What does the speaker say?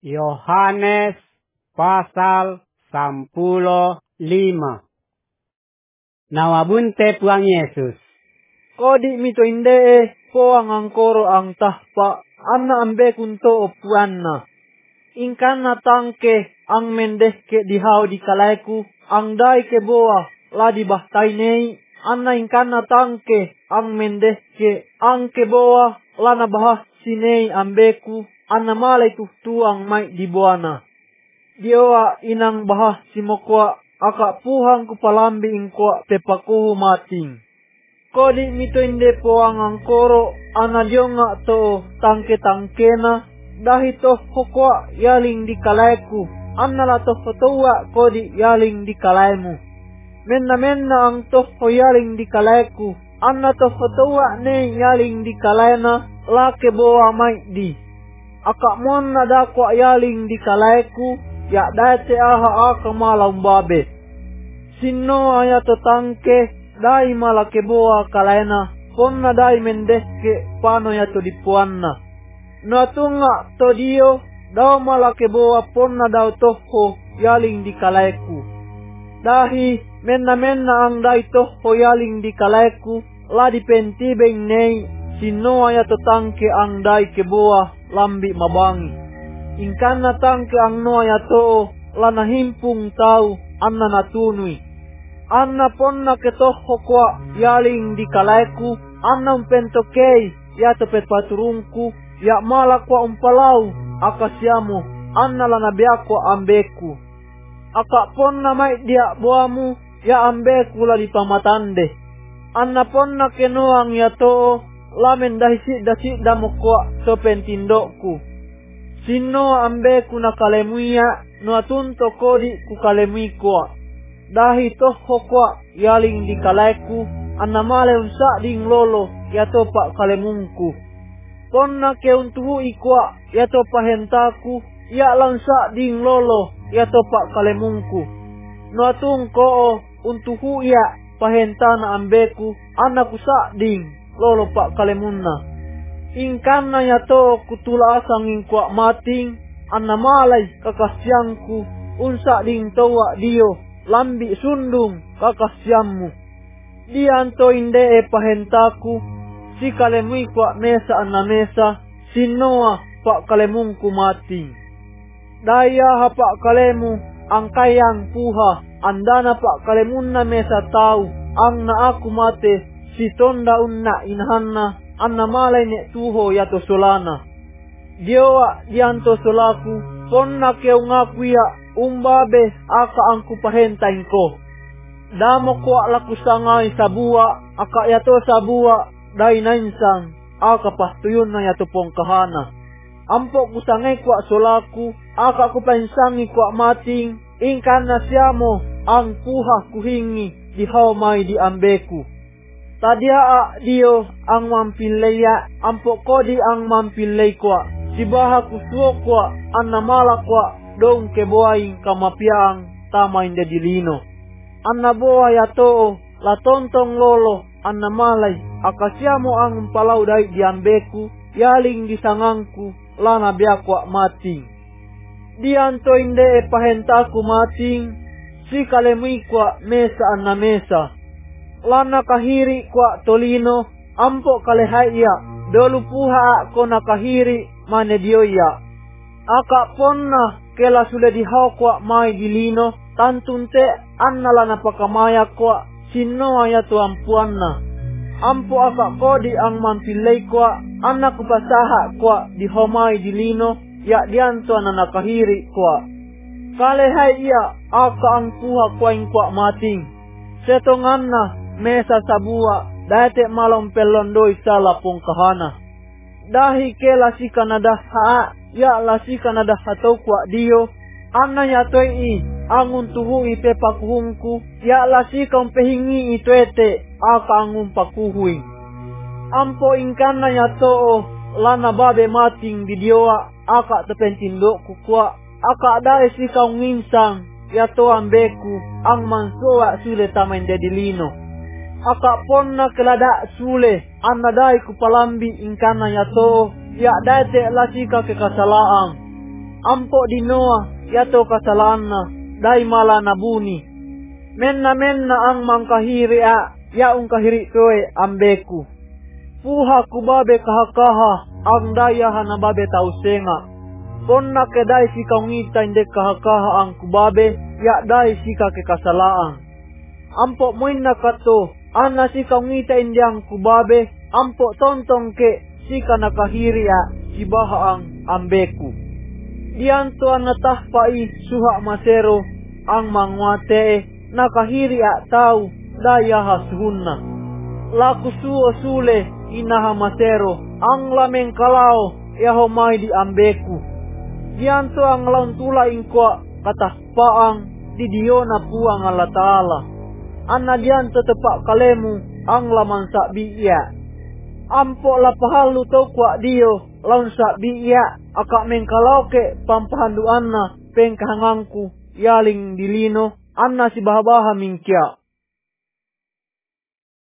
Yohanes pasal 15. Nawabunte puang Yesus. Kodi mito inde poang angkoro ang tahpa anna ambe kunto opuanna. Ingkana tangke ang mendeh ke dihau di kalaiku ang dai ke boa la di bahtai nei anna ingkana tangke ang mendeh ke ang ke boa la na bahas sinei ambeku anna malai tuang mai di boana. Dioa inang bahas simokwa aka puhang kupalambi ingkwa pepakuhu mating. Kodi mito inde poang angkoro ana dionga to tangke-tangkena dahi to hokwa yaling di kalaiku anna la to fotowa kodi yaling di kalaimu. Menna ang to yaling di kalaiku anna to fotowa ne yaling di kalaina la keboa mai di. Aka mon nada kwa yaling di kalaiku ya date aha aka malam babe. Sinno ayato tangke dai mala keboa kalaina ponna dai mendeske pano yato dipuanna. No tunga to dio dao mala keboa ponna dao toho yaling di kalaiku. Dahi menna ang dai toho yaling di kalaiku la dipentibeng nei sinno ayato tangke ang dai keboa lambi mabangi. Ingkana tangke ang no ayato la nahimpung tau anna natunui. Anna ponna ketoho kwa yaling di kalaiku anna umpentokei yato pet paturungku ya mala kwa umpalau akasiamu anna la nabiakwa ambeku. Aka ponna mai dia boamu ya ambeku la di pamatande. Anna ponna kenoang yato lamen dasi damokwa so pentindokku. Sinno ambeku na kalemuia no atunto kodi ku kalemui kwa. Dahi toho kwa yaling di kalaiku anna male unsa ding lolo yato pak kalemungku. Ponna ke untuhu ikwa yato pahentaku ya lansa ding lolo yato pak kalemungku. No atung ko untuhu ya pahentana ambeku anna kusa ding lolo pak kalemunna. Ingkana yato kutula asang ingkwa mating anna malay kakasyangku unsa ding towa dio lambi sundung kakasyammu. Dianto inde pahentaku si kalemui kwa mesa anna mesa sinoa pak kalemungku mating. Daya hapak kalemu ang kayang puha andana pak kalemunna mesa tau ang na aku mate si tonda unna inhanna anna malay ne tuho yato solana. Dioa dianto solaku ponna keungaku ya umbabe aka angku pahentain ko. Damo ko laku sangai sabua aka yato sabua dai nainsang aka pahtuyun na yato pongkahana. Ampo kusangai kwa solaku aka kupensangi kwa mating ingkana siamo ang puha kuhingi di haumai di ambeku. Tadia dio ang mampilaya ampo kodi ang mampilay kwa sibaha kusuo kwa anna mala kwa dong keboaing kamapiang tama inde dilino. Anna boa yato la tontong lolo anna malay akasiamo ang palau dai di ambeku yaling di sangangku lana biakwa mating. Dianto inde pahentaku mating si kalemui kwa mesa anna mesa. Lana kahiri kwa tolino ampo kalehaya dolu puha ko nakahiri mane dioya. Aka ponna kela sudah dihau kwa mai dilino tantunte anna lana pakamaya kwa sinno ayatu ampuanna. Ampo aka kodi ang mampilay kwa anna kupasaha kwa dihomai dilino ya dianto na nakahiri kwa. Kalehaya aka ang puha kwa ingkwa mating. Setonganna mesa sabua date malam pelondoi sala pongkahana. Dahi ke lasika nada haa ya lasika nada hatau kwa dio anna yatoi angun tuhu ipe pakuhungku ya lasika umpehingi ituete aka angun pakuhui. Ampo ingkana yato lana babe mating di dioa aka tepentindo kukwa aka dae sika unginsang yato ambeku ang mansoa sule tamain dedilino. Aka ponna kelada sule anna dai kupalambi ingkana yato ya date lasika kekasalaang. Ampo di Noah yato kasalaanna dai mala nabuni. Menna ang mangkahiri yaung kahiri toe ambeku. Puha kubabe kahakaha ang daya na babe tausenga. Ponna ke dai sika ngita inde kahakaha ang kubabe ya dai sika ke kasalaan. Ampo moinna kato ana sika ngita inde ang kubabe ampo tontong ke sika nakahiri sibaha ang ambeku. Dianto anatahpai suha masero ang mangwate nakahiri tau daya hasuhunna. Laku suo sule inaha masero ang lameng kalao yahomai di ambeku. Dianto ang laun tula ingkwa katahpaang di diona puang Allah Ta'ala. Anna dianto tepak kalemu ang laman sakbi iya. Ampo lapahalu tau kwa dio laun sakbi iya akak mengkalau ke pampahandu anna pengkahangangku yaling dilino anna si bahabaha mingkya.